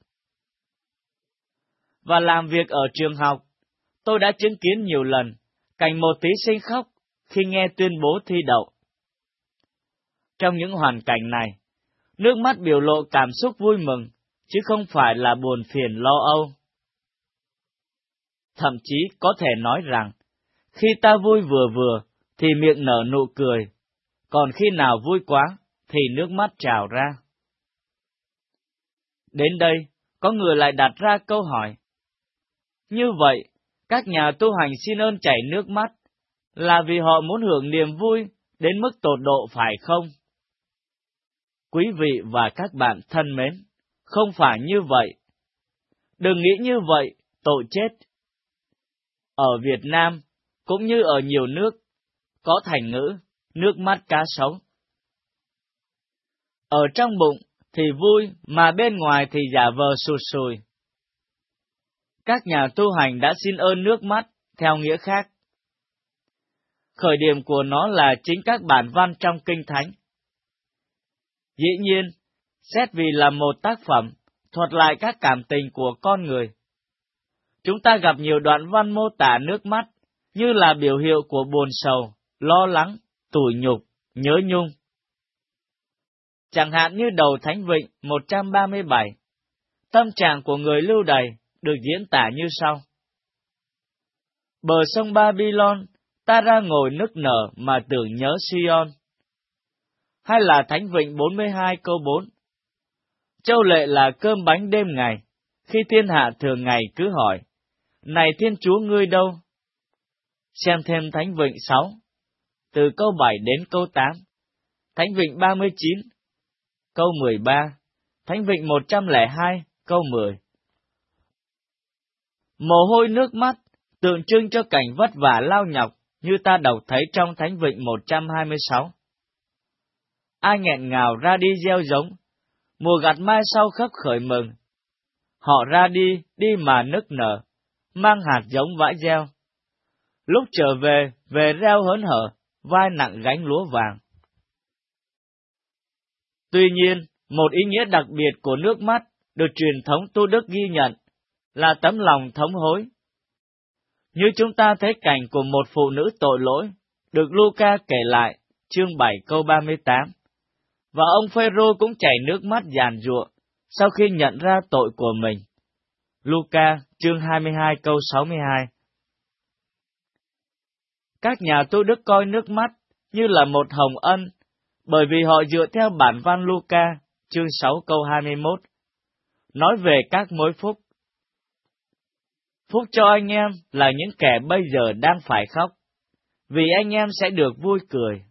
Và làm việc ở trường học, tôi đã chứng kiến nhiều lần cảnh một thí sinh khóc khi nghe tuyên bố thi đậu. Trong những hoàn cảnh này, nước mắt biểu lộ cảm xúc vui mừng, chứ không phải là buồn phiền lo âu. Thậm chí có thể nói rằng, khi ta vui vừa vừa, thì miệng nở nụ cười, còn khi nào vui quá, thì nước mắt trào ra. Đến đây, có người lại đặt ra câu hỏi. Như vậy, các nhà tu hành xin ơn chảy nước mắt, là vì họ muốn hưởng niềm vui đến mức tột độ phải không? Quý vị và các bạn thân mến, không phải như vậy. Đừng nghĩ như vậy, tội chết. Ở Việt Nam, cũng như ở nhiều nước, có thành ngữ, nước mắt cá sấu. Ở trong bụng thì vui, mà bên ngoài thì giả vờ sụt sùi. Các nhà tu hành đã xin ơn nước mắt theo nghĩa khác. Khởi điểm của nó là chính các bản văn trong Kinh Thánh. Dĩ nhiên, xét vì là một tác phẩm, thuật lại các cảm tình của con người. Chúng ta gặp nhiều đoạn văn mô tả nước mắt như là biểu hiệu của buồn sầu, lo lắng, tủi nhục, nhớ nhung. Chẳng hạn như đầu Thánh Vịnh một trăm ba mươi bảy, tâm trạng của người lưu đày được diễn tả như sau. Bờ sông Babylon, ta ra ngồi nức nở mà tưởng nhớ Sion. Hay là Thánh Vịnh bốn mươi hai câu bốn. Châu lệ là cơm bánh đêm ngày, khi thiên hạ thường ngày cứ hỏi, này Thiên Chúa ngươi đâu? Xem thêm Thánh Vịnh sáu, từ câu bảy đến câu tám, Thánh Vịnh ba mươi chín, câu mười ba, Thánh Vịnh một trăm lẻ hai, câu mười. Mồ hôi nước mắt tượng trưng cho cảnh vất vả lao nhọc như ta đọc thấy trong Thánh Vịnh một trăm hai mươi sáu. Ai nghẹn ngào ra đi gieo giống, mùa gặt mai sau khấp khởi mừng. Họ ra đi, đi mà nức nở, mang hạt giống vãi gieo. Lúc trở về, về reo hớn hở, vai nặng gánh lúa vàng. Tuy nhiên, một ý nghĩa đặc biệt của nước mắt được truyền thống tu đức ghi nhận là tấm lòng thống hối. Như chúng ta thấy cảnh của một phụ nữ tội lỗi, được Luca kể lại, chương bảy câu ba mươi tám. Và ông Phêrô cũng chảy nước mắt giàn giụa sau khi nhận ra tội của mình. Luca, chương hai mươi hai câu sáu mươi hai. Các nhà tu đức coi nước mắt như là một hồng ân, bởi vì họ dựa theo bản văn Luca, chương sáu câu hai mươi mốt, nói về các mối phúc. Phúc cho anh em là những kẻ bây giờ đang phải khóc, vì anh em sẽ được vui cười.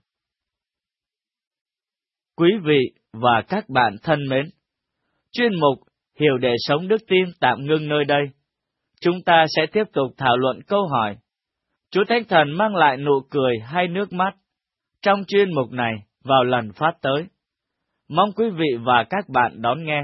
Quý vị và các bạn thân mến, chuyên mục Hiểu để sống đức tin tạm ngưng nơi đây. Chúng ta sẽ tiếp tục thảo luận câu hỏi, Chúa Thánh Thần mang lại nụ cười hay nước mắt trong chuyên mục này vào lần phát tới. Mong quý vị và các bạn đón nghe.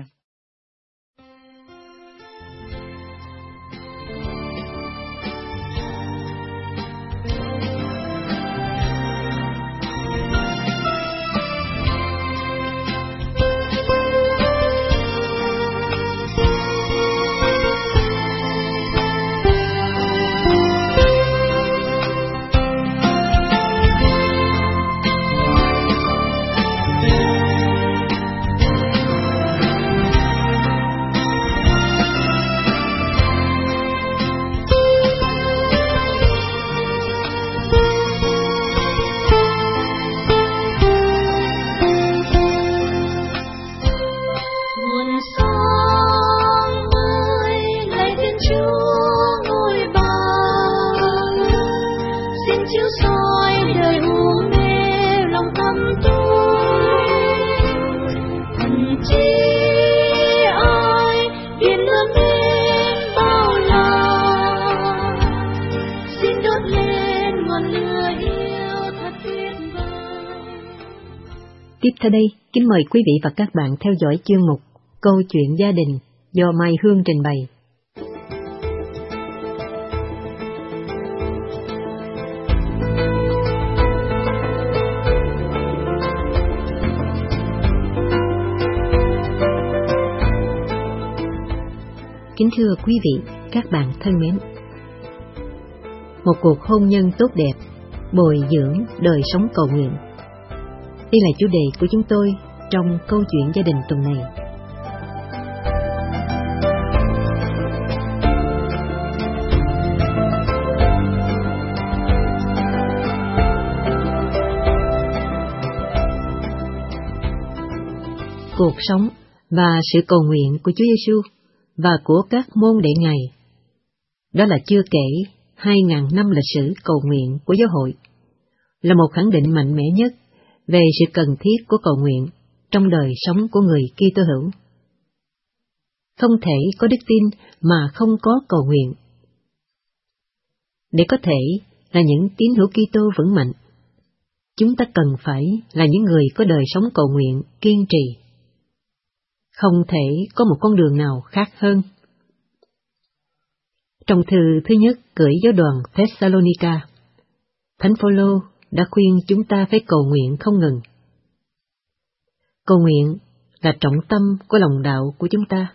Tiếp theo đây, kính mời quý vị và các bạn theo dõi chuyên mục Câu chuyện gia đình do Mai Hương trình bày. Kính thưa quý vị, các bạn thân mến, một cuộc hôn nhân tốt đẹp, bồi dưỡng đời sống cầu nguyện. Đây là chủ đề của chúng tôi trong câu chuyện gia đình tuần này. Cuộc sống và sự cầu nguyện của Chúa Giêsu và của các môn đệ Ngài. Đó là chưa kể hai ngàn năm lịch sử cầu nguyện của giáo hội, là một khẳng định mạnh mẽ nhất về sự cần thiết của cầu nguyện trong đời sống của người Kitô hữu. Không thể có đức tin mà không có cầu nguyện. Để có thể là những tín hữu Kitô vững mạnh, chúng ta cần phải là những người có đời sống cầu nguyện kiên trì. Không thể có một con đường nào khác hơn. Trong thư thứ nhất gửi giáo đoàn Thessalonica, Thánh Phaolô đã khuyên chúng ta phải cầu nguyện không ngừng. Cầu nguyện là trọng tâm của lòng đạo của chúng ta.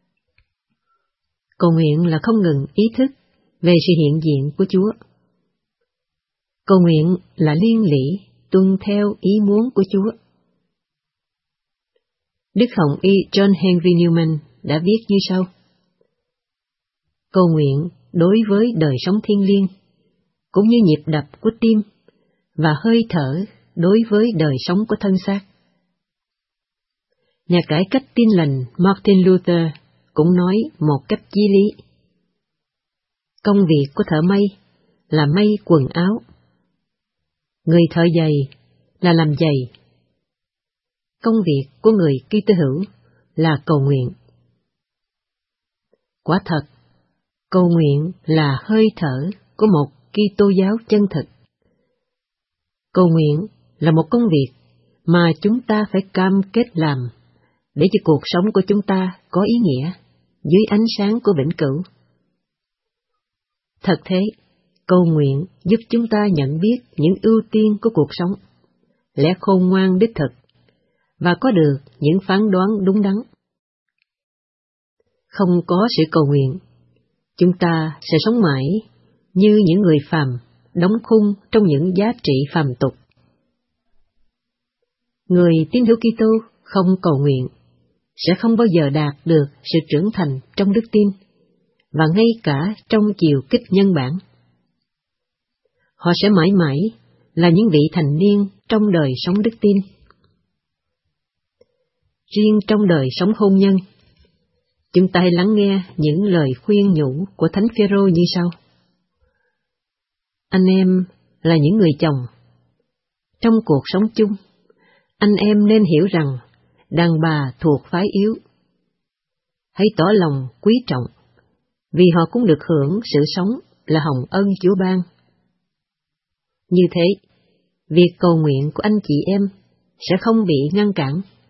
Cầu nguyện là không ngừng ý thức về sự hiện diện của Chúa. Cầu nguyện là liên lỉ tuân theo ý muốn của Chúa. Đức Hồng Y John Henry Newman đã viết như sau: cầu nguyện đối với đời sống thiêng liêng, cũng như nhịp đập của tim và hơi thở đối với đời sống của thân xác. Nhà cải cách Tin lành Martin Luther cũng nói một cách chí lý: công việc của thợ may là may quần áo, người thợ giày là làm giày. Công việc của người Kitô hữu là cầu nguyện. Quả thật, cầu nguyện là hơi thở của một Kitô giáo chân thực. Cầu nguyện là một công việc mà chúng ta phải cam kết làm để cho cuộc sống của chúng ta có ý nghĩa dưới ánh sáng của vĩnh cửu. Thật thế, cầu nguyện giúp chúng ta nhận biết những ưu tiên của cuộc sống, lẽ khôn ngoan đích thực, và có được những phán đoán đúng đắn. Không có sự cầu nguyện, chúng ta sẽ sống mãi như những người phàm đóng khung trong những giá trị phàm tục. Người tín hữu Kitô không cầu nguyện sẽ không bao giờ đạt được sự trưởng thành trong đức tin, và ngay cả trong chiều kích nhân bản. Họ sẽ mãi mãi là những vị thành niên trong đời sống đức tin. Riêng trong đời sống hôn nhân, chúng ta hãy lắng nghe những lời khuyên nhủ của Thánh Phêrô như sau: anh em là những người chồng. Trong cuộc sống chung, anh em nên hiểu rằng đàn bà thuộc phái yếu. Hãy tỏ lòng quý trọng, vì họ cũng được hưởng sự sống là hồng ân Chúa ban. Như thế, việc cầu nguyện của anh chị em sẽ không bị ngăn cản.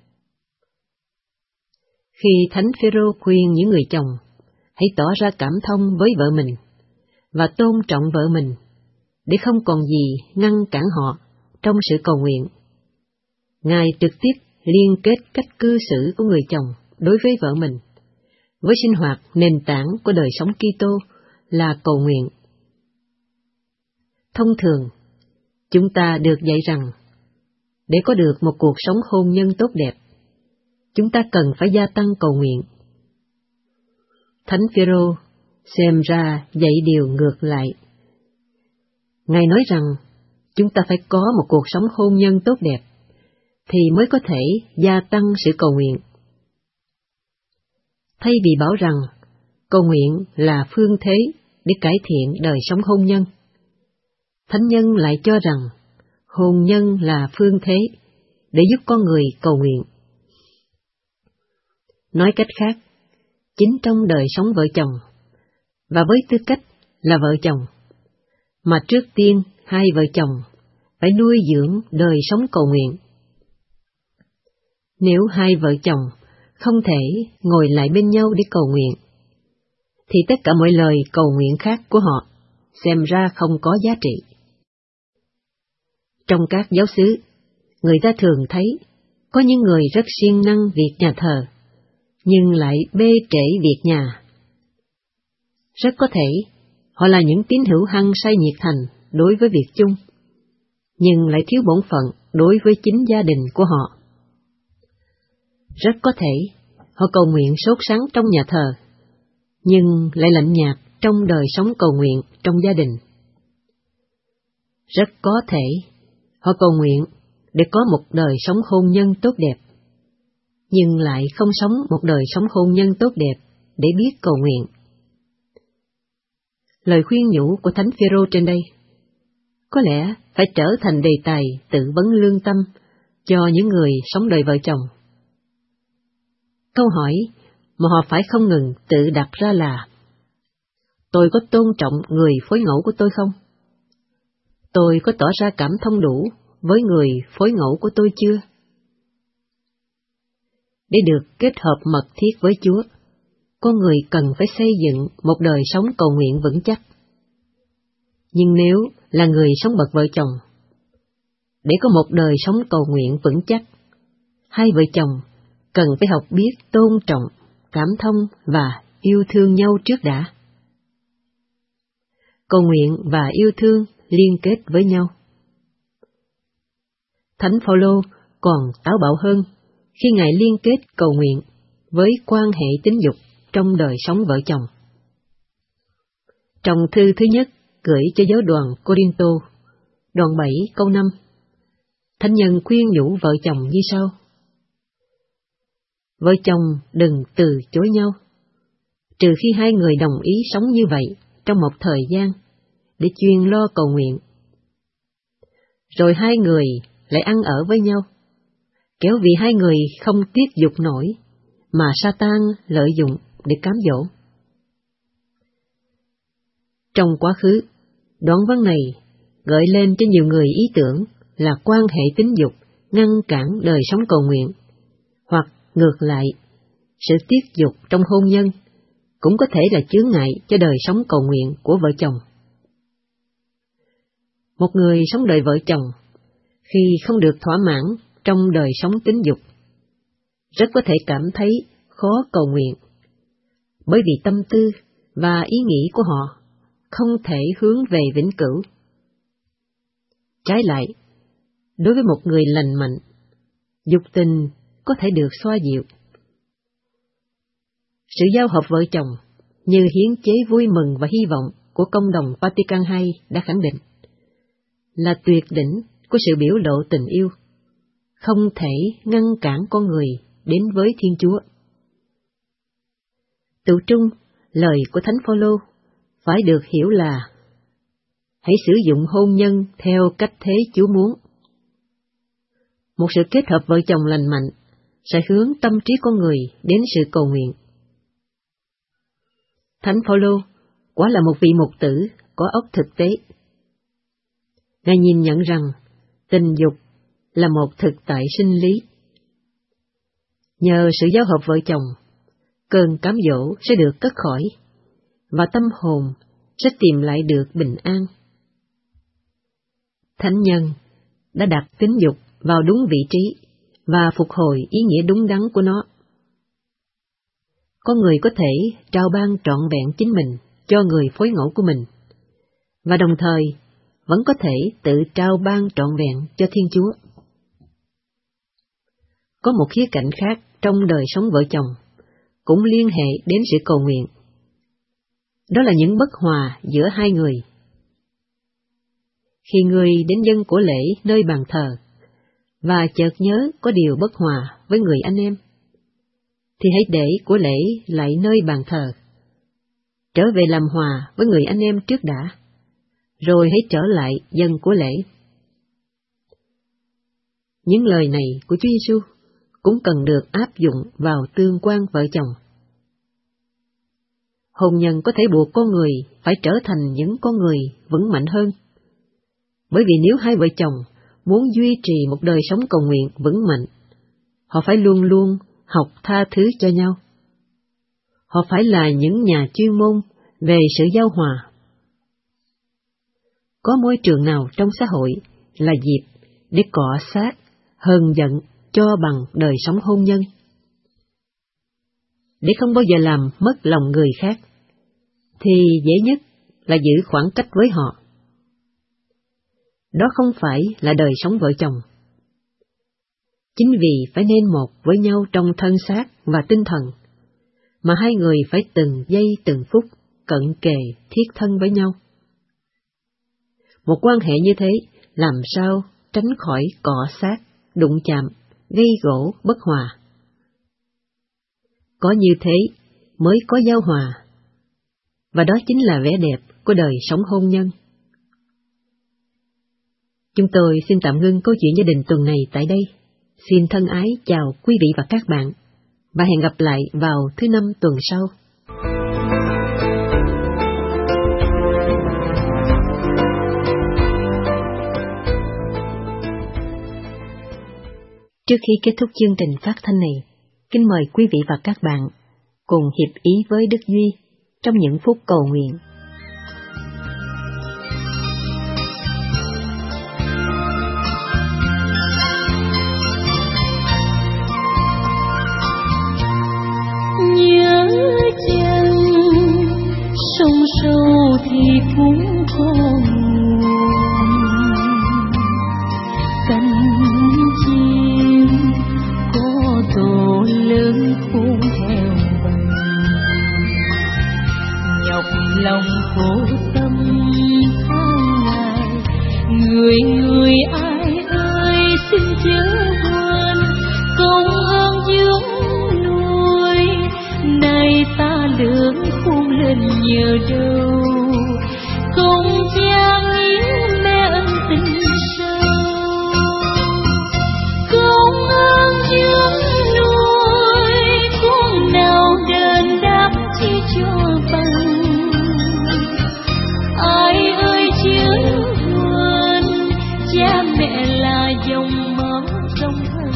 Khi Thánh Phêrô khuyên những người chồng hãy tỏ ra cảm thông với vợ mình và tôn trọng vợ mình, để không còn gì ngăn cản họ trong sự cầu nguyện, Ngài trực tiếp liên kết cách cư xử của người chồng đối với vợ mình với sinh hoạt nền tảng của đời sống Kitô là cầu nguyện. Thông thường, chúng ta được dạy rằng để có được một cuộc sống hôn nhân tốt đẹp, chúng ta cần phải gia tăng cầu nguyện. Thánh Phêrô xem ra dạy điều ngược lại. Ngài nói rằng chúng ta phải có một cuộc sống hôn nhân tốt đẹp thì mới có thể gia tăng sự cầu nguyện. Thay vì bảo rằng cầu nguyện là phương thế để cải thiện đời sống hôn nhân, Thánh nhân lại cho rằng hôn nhân là phương thế để giúp con người cầu nguyện. Nói cách khác, chính trong đời sống vợ chồng, và với tư cách là vợ chồng, mà trước tiên hai vợ chồng phải nuôi dưỡng đời sống cầu nguyện. Nếu hai vợ chồng không thể ngồi lại bên nhau để cầu nguyện, thì tất cả mọi lời cầu nguyện khác của họ xem ra không có giá trị. Trong các giáo xứ, người ta thường thấy có những người rất siêng năng việc nhà thờ, nhưng lại bê trễ việc nhà. Rất có thể họ là những tín hữu hăng say nhiệt thành đối với việc chung, nhưng lại thiếu bổn phận đối với chính gia đình của họ. Rất có thể họ cầu nguyện sốt sắng trong nhà thờ, nhưng lại lạnh nhạt trong đời sống cầu nguyện trong gia đình. Rất có thể họ cầu nguyện để có một đời sống hôn nhân tốt đẹp, nhưng lại không sống một đời sống hôn nhân tốt đẹp để biết cầu nguyện. lời khuyên nhủ của Thánh Phêrô trên đây có lẽ phải trở thành đề tài tự vấn lương tâm cho những người sống đời vợ chồng. Câu hỏi mà họ phải không ngừng tự đặt ra là: tôi có tôn trọng người phối ngẫu của tôi không? Tôi có tỏ ra cảm thông đủ với người phối ngẫu của tôi chưa? Để được kết hợp mật thiết với Chúa, con người cần phải xây dựng một đời sống cầu nguyện vững chắc. Nhưng nếu là người sống bậc vợ chồng, để có một đời sống cầu nguyện vững chắc, hai vợ chồng cần phải học biết tôn trọng, cảm thông và yêu thương nhau trước đã. Cầu nguyện và yêu thương liên kết với nhau. Thánh Phaolô còn táo bạo hơn khi Ngài liên kết cầu nguyện với quan hệ tín dục trong đời sống vợ chồng. Trong thư thứ nhất gửi cho giáo đoàn Cô-rinh-tô, đoạn bảy câu năm, Thánh nhân khuyên nhủ vợ chồng như sau: vợ chồng đừng từ chối nhau, trừ khi hai người đồng ý sống như vậy trong một thời gian để chuyên lo cầu nguyện. Rồi hai người lại ăn ở với nhau, kéo vì hai người không tiết dục nổi, mà Sa-tan lợi dụng để cám dỗ. Trong quá khứ, đoạn văn này gợi lên cho nhiều người ý tưởng là quan hệ tín dục ngăn cản đời sống cầu nguyện, hoặc ngược lại, sự tiết dục trong hôn nhân cũng có thể là chướng ngại cho đời sống cầu nguyện của vợ chồng. Một người sống đời vợ chồng khi không được thỏa mãn trong đời sống tín dục rất có thể cảm thấy khó cầu nguyện, bởi vì tâm tư và ý nghĩ của họ không thể hướng về vĩnh cửu. Trái lại, đối với một người lành mạnh, dục tình có thể được xoa dịu. Sự giao hợp vợ chồng như hiến chế vui mừng và hy vọng của Công đồng Vatican hai đã khẳng định, là tuyệt đỉnh của sự biểu lộ tình yêu, không thể ngăn cản con người đến với Thiên Chúa. Tự trung, lời của Thánh Phaolô phải được hiểu là: hãy sử dụng hôn nhân theo cách thế Chúa muốn. Một sự kết hợp vợ chồng lành mạnh sẽ hướng tâm trí con người đến sự cầu nguyện. Thánh Phaolô quả là một vị mục tử có óc thực tế. Ngài nhìn nhận rằng tình dục là một thực tại sinh lý. Nhờ sự giao hợp vợ chồng, cơn cám dỗ sẽ được cất khỏi, và tâm hồn sẽ tìm lại được bình an. Thánh nhân đã đặt tính dục vào đúng vị trí và phục hồi ý nghĩa đúng đắn của nó. Con người có thể trao ban trọn vẹn chính mình cho người phối ngẫu của mình, và đồng thời vẫn có thể tự trao ban trọn vẹn cho Thiên Chúa. Có một khía cạnh khác trong đời sống vợ chồng cũng liên hệ đến sự cầu nguyện. Đó là những bất hòa giữa hai người. Khi người đến dâng của lễ nơi bàn thờ và chợt nhớ có điều bất hòa với người anh em, thì hãy để của lễ lại nơi bàn thờ, trở về làm hòa với người anh em trước đã, rồi hãy trở lại dâng của lễ. Những lời này của Chúa Giêsu cũng cần được áp dụng vào tương quan vợ chồng. Hôn nhân có thể buộc con người phải trở thành những con người vững mạnh hơn, bởi vì nếu hai vợ chồng muốn duy trì một đời sống cầu nguyện vững mạnh, họ phải luôn luôn học tha thứ cho nhau. Họ phải là những nhà chuyên môn về sự giao hòa. Có môi trường nào trong xã hội là dịp để cọ xát, hờn giận cho bằng đời sống hôn nhân? Để không bao giờ làm mất lòng người khác, thì dễ nhất là giữ khoảng cách với họ. Đó không phải là đời sống vợ chồng. Chính vì phải nên một với nhau trong thân xác và tinh thần, mà hai người phải từng giây từng phút cận kề thiết thân với nhau. Một quan hệ như thế làm sao tránh khỏi cọ xát, đụng chạm, gây gổ, bất hòa. Có như thế mới có giao hòa, và đó chính là vẻ đẹp của đời sống hôn nhân. Chúng tôi xin tạm ngưng câu chuyện gia đình tuần này tại đây. Xin thân ái chào quý vị và các bạn, và hẹn gặp lại vào thứ năm tuần sau. Trước khi kết thúc chương trình phát thanh này, kính mời quý vị và các bạn cùng hiệp ý với Đức Duy trong những phút cầu nguyện. Nhớ chăng sông sâu thì cũng có nguồn, cánh chim có tổ lớn khôn theo bờ, nhọc lòng khổ tâm tháng ngày. Người người ai ơi xin chớ quên công ơn dưỡng nuôi, nay ta lớn khôn lên nhờ đâu. Công cha nghĩa mẹ ân tình sâu, công ơn dưỡng nuôi con nào đền đáp chi cho bằng. Ai ơi chớ quên cha mẹ là dòng máu trong thân.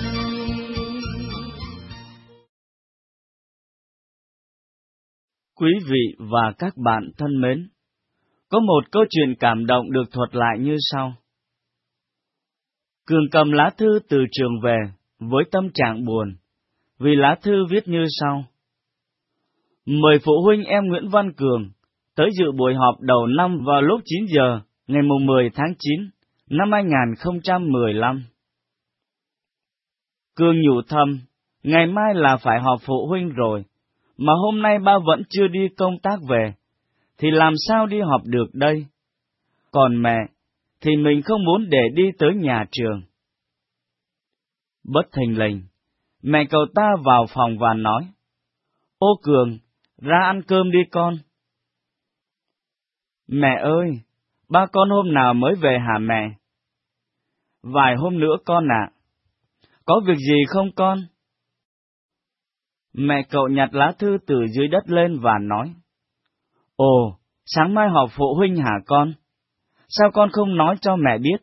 Quý vị và các bạn thân mến, có một câu chuyện cảm động được thuật lại như sau. Cường cầm lá thư từ trường về với tâm trạng buồn, vì lá thư viết như sau. Mời phụ huynh em Nguyễn Văn Cường tới dự buổi họp đầu năm vào lúc chín giờ ngày mười tháng chín năm hai nghìn không trăm mười lăm. Cường nhủ thầm, ngày mai là phải họp phụ huynh rồi, mà hôm nay ba vẫn chưa đi công tác về, thì làm sao đi họp được đây? Còn mẹ, thì mình không muốn để đi tới nhà trường. Bất thình lình, mẹ cậu ta vào phòng và nói, Ô Cường, ra ăn cơm đi con. Mẹ ơi, ba con hôm nào mới về hả mẹ? Vài hôm nữa con ạ. Có việc gì không con? Mẹ cậu nhặt lá thư từ dưới đất lên và nói, Ồ, sáng mai họp phụ huynh hả con? Sao con không nói cho mẹ biết?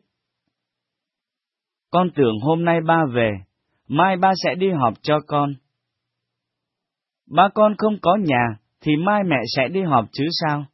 Con tưởng hôm nay ba về, mai ba sẽ đi họp cho con. Ba con không có nhà, thì mai mẹ sẽ đi họp chứ sao?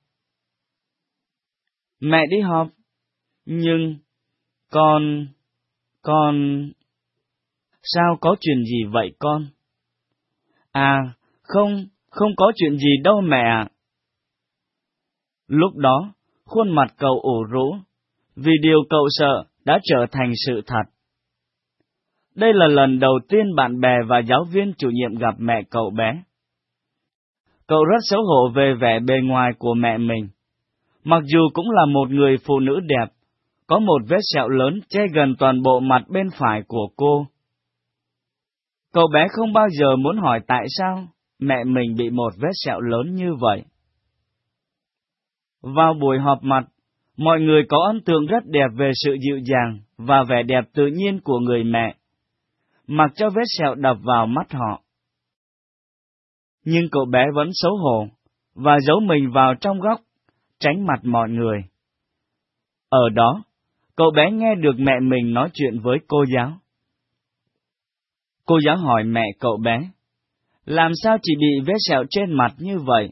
Mẹ đi họp, nhưng con... con... Sao có chuyện gì vậy con? À, không, không có chuyện gì đâu mẹ ạ. Lúc đó, khuôn mặt cậu ủ rũ, vì điều cậu sợ đã trở thành sự thật. Đây là lần đầu tiên bạn bè và giáo viên chủ nhiệm gặp mẹ cậu bé. Cậu rất xấu hổ về vẻ bề ngoài của mẹ mình. Mặc dù cũng là một người phụ nữ đẹp, có một vết sẹo lớn che gần toàn bộ mặt bên phải của cô. Cậu bé không bao giờ muốn hỏi tại sao mẹ mình bị một vết sẹo lớn như vậy. Vào buổi họp mặt, mọi người có ấn tượng rất đẹp về sự dịu dàng và vẻ đẹp tự nhiên của người mẹ, mặc cho vết sẹo đập vào mắt họ. Nhưng cậu bé vẫn xấu hổ và giấu mình vào trong góc, tránh mặt mọi người. Ở đó, cậu bé nghe được mẹ mình nói chuyện với cô giáo. Cô giáo hỏi mẹ cậu bé, làm sao chị bị vết sẹo trên mặt như vậy?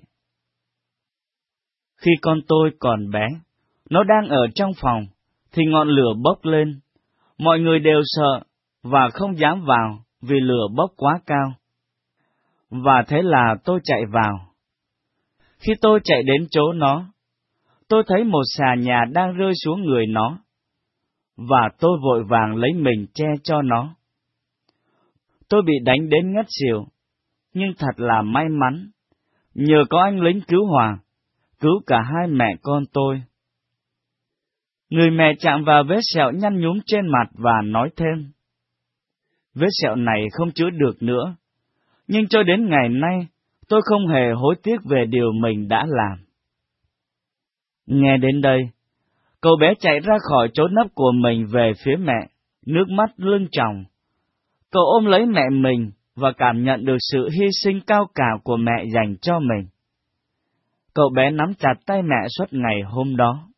Khi con tôi còn bé, nó đang ở trong phòng, thì ngọn lửa bốc lên. Mọi người đều sợ và không dám vào vì lửa bốc quá cao. Và thế là tôi chạy vào. Khi tôi chạy đến chỗ nó, tôi thấy một xà nhà đang rơi xuống người nó, và tôi vội vàng lấy mình che cho nó. Tôi bị đánh đến ngất xỉu, nhưng thật là may mắn, nhờ có anh lính cứu hỏa, cứu cả hai mẹ con tôi. Người mẹ chạm vào vết sẹo nhăn nhúm trên mặt và nói thêm, vết sẹo này không chữa được nữa, nhưng cho đến ngày nay, tôi không hề hối tiếc về điều mình đã làm. Nghe đến đây, cậu bé chạy ra khỏi chỗ nấp của mình về phía mẹ, nước mắt lưng tròng. Cậu ôm lấy mẹ mình và cảm nhận được sự hy sinh cao cả của mẹ dành cho mình. Cậu bé nắm chặt tay mẹ suốt ngày hôm đó.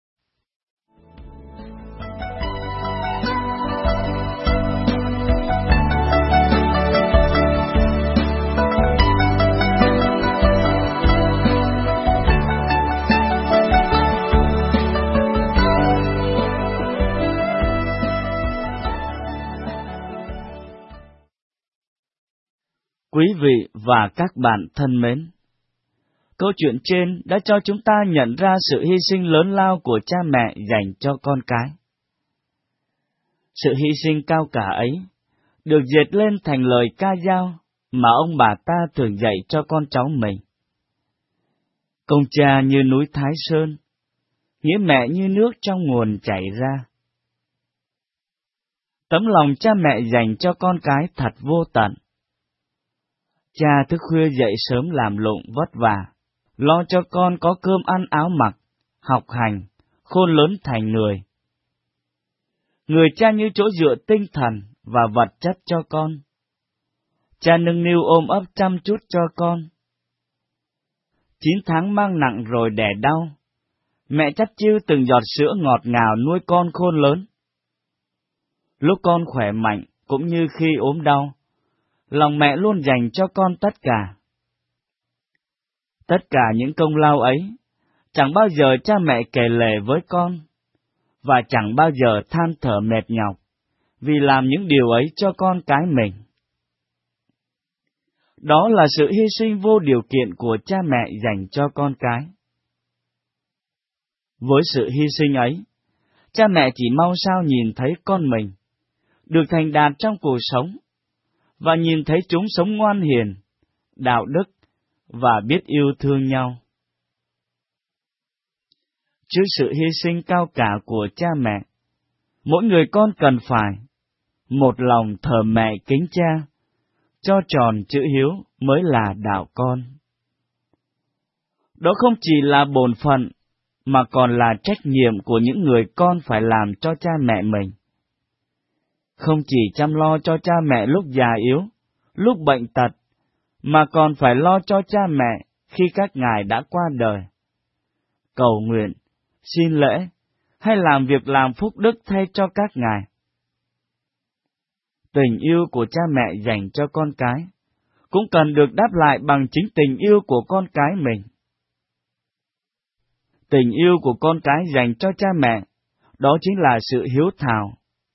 Quý vị và các bạn thân mến, câu chuyện trên đã cho chúng ta nhận ra sự hy sinh lớn lao của cha mẹ dành cho con cái. Sự hy sinh cao cả ấy được dệt lên thành lời ca dao mà ông bà ta thường dạy cho con cháu mình. Công cha như núi Thái Sơn, nghĩa mẹ như nước trong nguồn chảy ra. Tấm lòng cha mẹ dành cho con cái thật vô tận. Cha thức khuya dậy sớm làm lụng vất vả, lo cho con có cơm ăn áo mặc, học hành, khôn lớn thành người. Người cha như chỗ dựa tinh thần và vật chất cho con. Cha nâng niu ôm ấp chăm chút cho con. Chín tháng mang nặng rồi đẻ đau, mẹ chắt chiu từng giọt sữa ngọt ngào nuôi con khôn lớn. Lúc con khỏe mạnh cũng như khi ốm đau, lòng mẹ luôn dành cho con tất cả. Tất cả những công lao ấy, chẳng bao giờ cha mẹ kể lể với con, và chẳng bao giờ than thở mệt nhọc, vì làm những điều ấy cho con cái mình. Đó là sự hy sinh vô điều kiện của cha mẹ dành cho con cái. Với sự hy sinh ấy, cha mẹ chỉ mong sao nhìn thấy con mình được thành đạt trong cuộc sống, và nhìn thấy chúng sống ngoan hiền, đạo đức và biết yêu thương nhau. Trước sự hy sinh cao cả của cha mẹ, mỗi người con cần phải một lòng thờ mẹ kính cha, cho tròn chữ hiếu mới là đạo con. Đó không chỉ là bổn phận, mà còn là trách nhiệm của những người con phải làm cho cha mẹ mình. Không chỉ chăm lo cho cha mẹ lúc già yếu, lúc bệnh tật, mà còn phải lo cho cha mẹ khi các ngài đã qua đời. Cầu nguyện, xin lễ, hay làm việc làm phúc đức thay cho các ngài. Tình yêu của cha mẹ dành cho con cái cũng cần được đáp lại bằng chính tình yêu của con cái mình. Tình yêu của con cái dành cho cha mẹ, đó chính là sự hiếu thảo.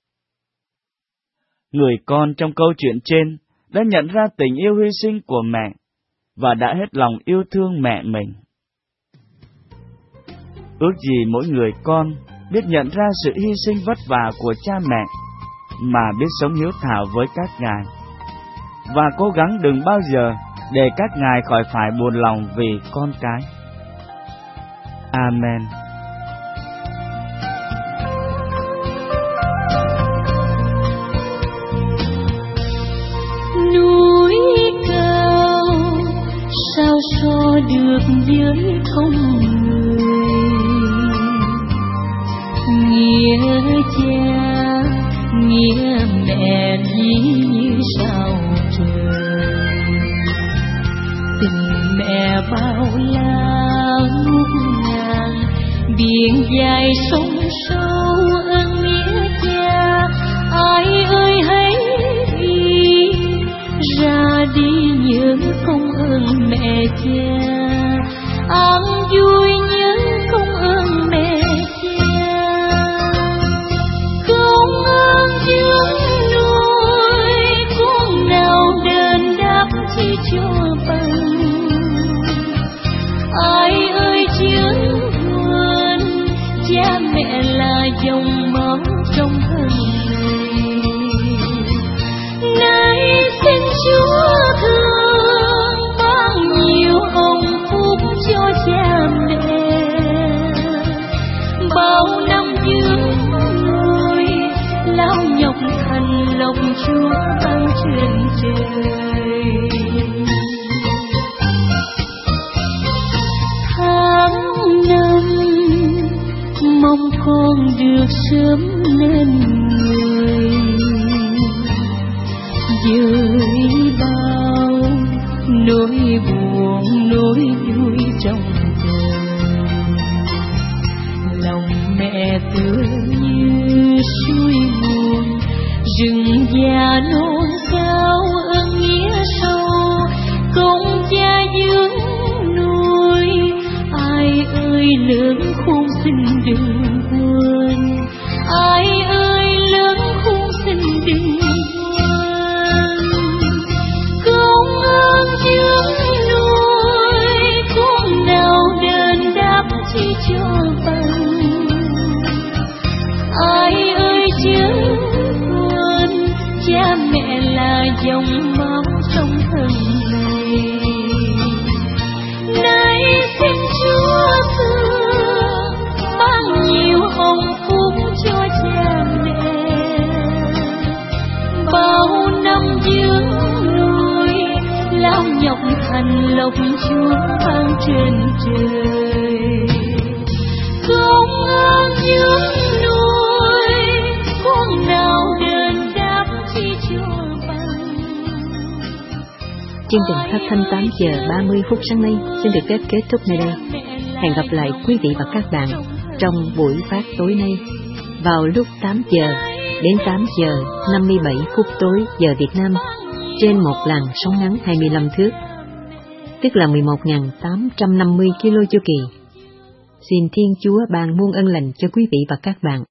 Người con trong câu chuyện trên đã nhận ra tình yêu hy sinh của mẹ và đã hết lòng yêu thương mẹ mình. Ước gì mỗi người con biết nhận ra sự hy sinh vất vả của cha mẹ mà biết sống hiếu thảo với các ngài, và cố gắng đừng bao giờ để các ngài khỏi phải buồn lòng vì con cái. Amen. Núi cao sao so được với không người, nghĩa cha nghĩa mẹ ví như sao trời. Tình mẹ bao la ngút ngàn, biển dài sông sâu ơn nghĩa cha. Ai ơi hãy đi ra đi những công ơn mẹ cha, an vui những công ơn mẹ cha. Công ơn dưỡng nuôi con nào đền đáp chi cho bằng. Ai ơi chướng quên cha mẹ là dòng máu trong thân này. Nay xin Chúa thương ban nhiều hồng phúc cho cha mẹ, bao năm dưỡng nuôi lao nhọc thành lòng Chúa ban trên trời. Tháng năm con được sớm nên người, với bao nỗi buồn nỗi vui trong đời. Lòng mẹ tựa như suối nguồn, rừng già non cao ơn nghĩa sâu, công cha dưỡng nuôi. Ai ơi lớn khôn xin đừng quên, ai ơi lớn khôn xin đừng quên. Công ơn dưỡng nuôi, con nào đền đáp chi cho bằng. Ai ơi chớ quên, cha mẹ là dòng máu trong thân này. Nay xin Chúa thương, ban nhiều hồng phúc cho cha mẹ. Bao năm dưỡng nuôi, lao nhọc thành lộc Chúa ban trên trời. Công ơn dưỡng nuôi, con nào đền đáp chi cho bằng. Chương trình phát thanh tám giờ ba mươi phút sáng nay xin được phép kết thúc nơi đây. Hẹn gặp lại quý vị và các bạn trong buổi phát tối nay vào lúc tám giờ đến tám giờ năm mươi bảy phút tối giờ Việt Nam trên một làn sóng ngắn hai mươi lăm thước, tức là mười một nghìn tám trăm năm mươi ki lô chu kỳ. Xin Thiên Chúa ban muôn ân lành cho quý vị và các bạn.